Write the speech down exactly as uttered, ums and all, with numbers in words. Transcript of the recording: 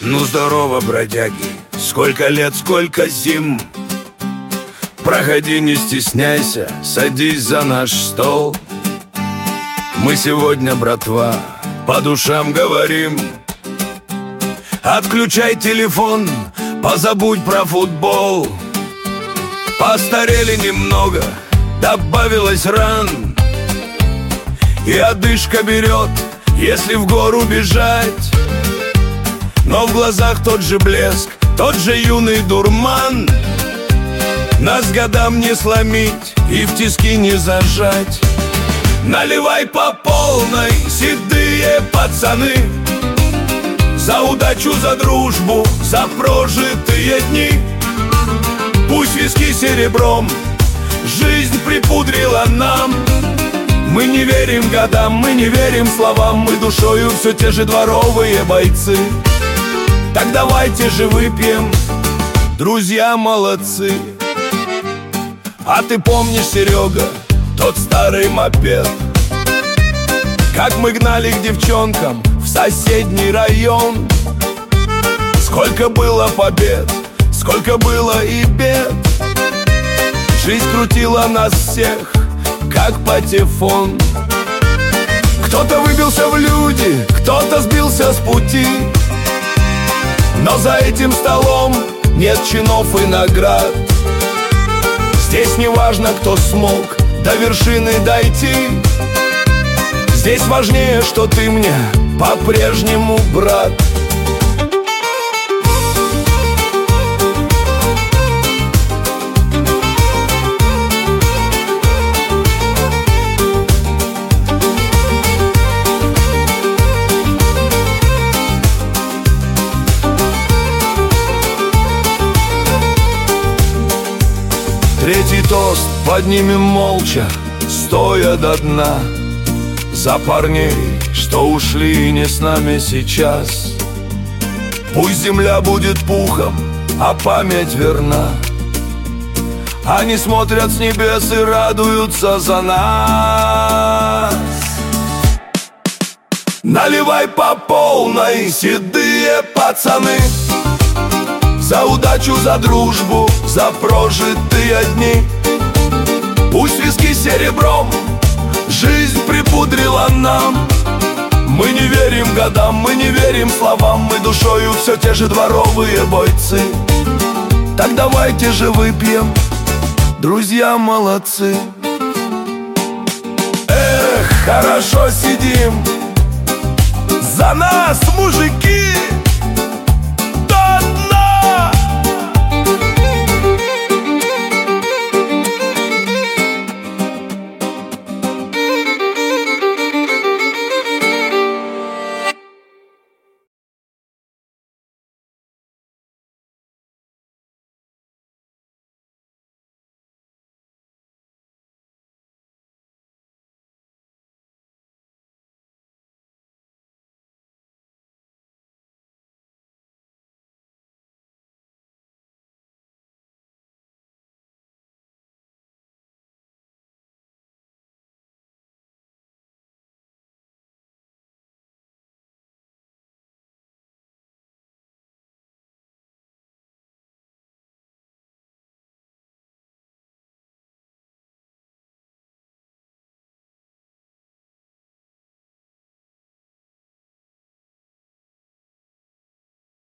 Ну здорово, бродяги, сколько лет, сколько зим. Проходи, не стесняйся, садись за наш стол. Мы сегодня, братва, по душам говорим. Отключай телефон, позабудь про футбол. Постарели немного, добавилось ран, и одышка берет, если в гору бежать. Но в глазах тот же блеск, тот же юный дурман. Нас годам не сломить и в тиски не зажать. Наливай по полной, седые пацаны, за удачу, за дружбу, за прожитые дни. Пусть виски серебром жизнь припудрила нам. Мы не верим годам, мы не верим словам, мы душою все те же дворовые бойцы. Так давайте же выпьем, друзья молодцы. А ты помнишь, Серега, тот старый мопед, как мы гнали к девчонкам в соседний район? Сколько было побед, сколько было и бед. Жизнь крутила нас всех, как патефон. Кто-то выбился в люди, кто-то сбился с пути, но за этим столом нет чинов и наград. Здесь не важно, кто смог до вершины дойти. Здесь важнее, что ты мне по-прежнему брат. Третий тост поднимем молча, стоя до дна, за парней, что ушли и не с нами сейчас. Пусть земля будет пухом, а память верна. Они смотрят с небес и радуются за нас. Наливай по полной, седые пацаны, за удачу, за дружбу, за прожитые дни. Пусть виски серебром жизнь припудрила нам. Мы не верим годам, мы не верим словам, мы душою все те же дворовые бойцы. Так давайте же выпьем, друзья молодцы. Эх, хорошо сидим, за нас, мужики!